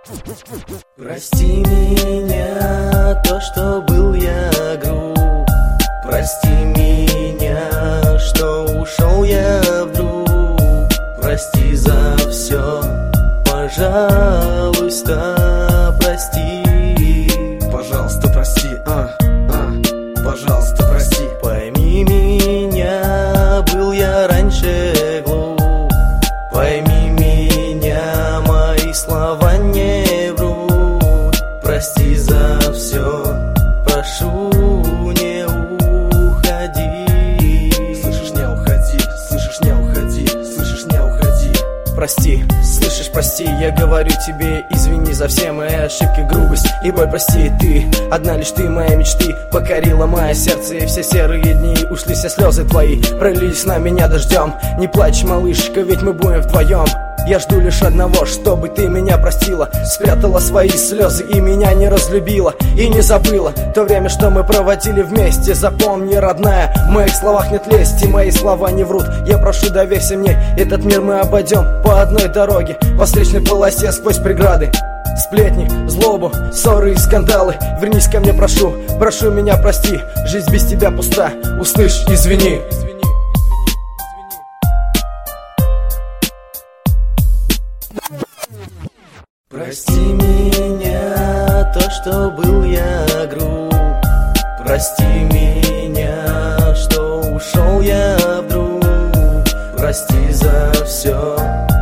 Прости меня, то, что был я груб. Прости меня, что ушел я вдруг. Прости за все, пожалуйста, прости. Пожалуйста, прости, пожалуйста, прости. Пойми меня, был я раньше глуп. Пойми меня, мои слова не врут. Прости за все, прошу, не уходи. Слышишь, не уходи, слышишь, не уходи, слышишь, не уходи. Прости, слышишь, прости, я говорю тебе, извини за все мои ошибки, грубость и боль, прости. Ты, одна лишь ты, мои мечты покорила мое сердце, и все серые дни ушли, все слезы твои пролились на меня дождем. Не плачь, малышка, ведь мы будем вдвоем. Я жду лишь одного, чтобы ты меня простила, спрятала свои слезы и меня не разлюбила и не забыла то время, что мы проводили вместе. Запомни, родная, в моих словах нет лести, мои слова не врут. Я прошу, доверься мне, этот мир мы обойдем по одной дороге, по встречной полосе сквозь преграды, сплетни, злобу, ссоры и скандалы. Вернись ко мне, прошу, прошу меня прости. Жизнь без тебя пуста, услышь, извини. Прости меня, то, что был я груб. Прости меня, что ушел я вдруг. Прости за все,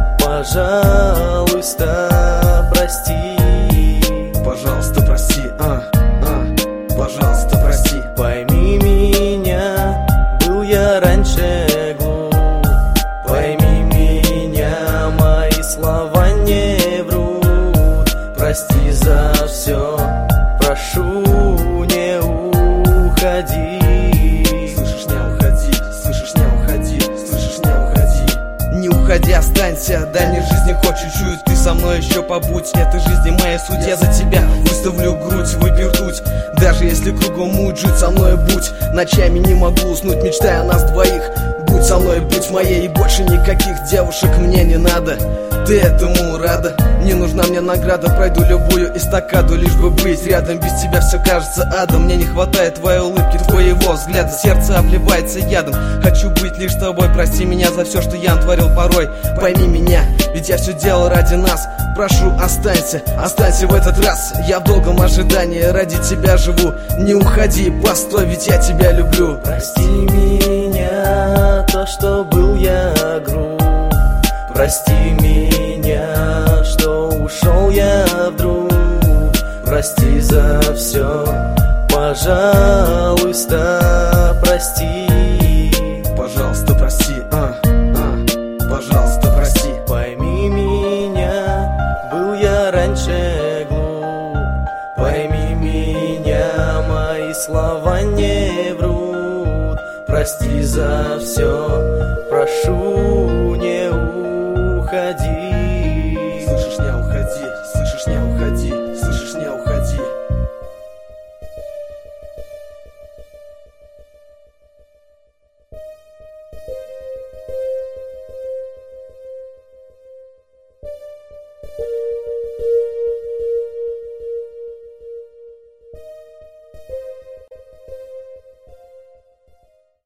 пожалуйста, прости. Пожалуйста, прости, пожалуйста, прости. Пойми меня, был я раньше глуп. Пойми меня, мои слова не врут. Прости за все, прошу, не уходи. Слышишь, не уходи, слышишь, не уходи, слышишь, не уходи. Не уходи, останься, дальней жизни хоть чуть-чуть. Ты со мной еще побудь, этой жизни моя суть. Я за тебя выставлю грудь, выпью ртуть. Даже если кругом муть, жить со мной будь. Ночами не могу уснуть, мечтая о нас двоих. Будь со мной, будь моей, и больше никаких девушек мне не надо. Ты этому рада? Не нужна мне награда, пройду любую эстакаду, лишь бы быть рядом. Без тебя все кажется адом. Мне не хватает твоей улыбки, твоего взгляда. Сердце обливается ядом. Хочу быть лишь тобой. Прости меня за все, что я натворил порой. Пойми меня, ведь я все делал ради нас. Прошу, останься, останься в этот раз. Я в долгом ожидании, ради тебя живу. Не уходи, постой, ведь я тебя люблю. Прости меня, то, что был я груб. Прости меня, что ушел я вдруг. Прости за все, пожалуйста, прости. Пожалуйста, прости, пожалуйста, прости. Пойми меня, был я раньше глуп. Пойми меня, мои слова не врут. Прости за все, прошу.